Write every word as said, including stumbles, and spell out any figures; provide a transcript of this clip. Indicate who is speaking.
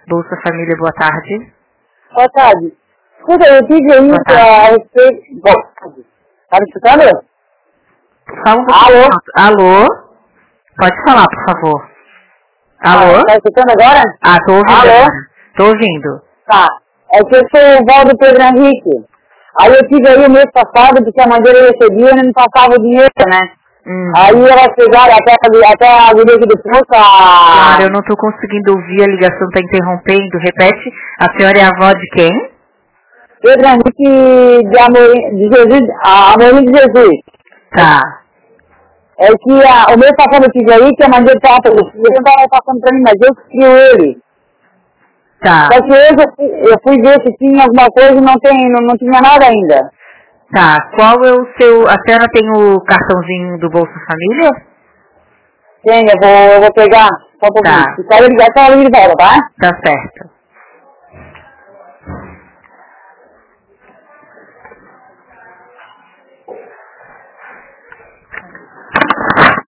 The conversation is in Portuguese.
Speaker 1: Bolsa Família, boa tarde.
Speaker 2: Boa tarde. Escuta, eu tive aí a respeito... Boa tarde. Tá me escutando?
Speaker 1: Fala um pouquinho. Alô? Alô? Pode falar, por favor. Alô?
Speaker 2: Ah, tá escutando agora?
Speaker 1: Ah, tô ouvindo.
Speaker 2: Alô?
Speaker 1: Agora. Tô ouvindo.
Speaker 2: Tá. É que eu sou o Valdo Pedro Henrique. Aí eu tive aí o mês passado, porque a mãe dele recebia e não me passava o dinheiro, né?
Speaker 1: Hum.
Speaker 2: Aí elas pegaram até, até a guria aqui do posto, a...
Speaker 1: Claro, eu não tô conseguindo ouvir, a ligação tá interrompendo. Repete, a senhora é a avó de quem?
Speaker 2: Pedro Henrique de Amorim de Jesus, a Amorim de Jesus.
Speaker 1: Tá.
Speaker 2: É que a, o mês passado eu tive aí, que a mãe dele tava, ele não tava passando pra mim, mas eu crio ele.
Speaker 1: Tá.
Speaker 2: Só que hoje eu fui, eu fui ver se tinha alguma coisa e não, tem, não, não tinha nada ainda.
Speaker 1: Tá. Qual é o seu... A senhora tem o cartãozinho do Bolsa Família?
Speaker 2: Tem, eu vou, eu vou pegar. Só um pouquinho.
Speaker 1: Tá.
Speaker 2: Se quer ligar, só liga de volta, tá?
Speaker 1: Tá certo.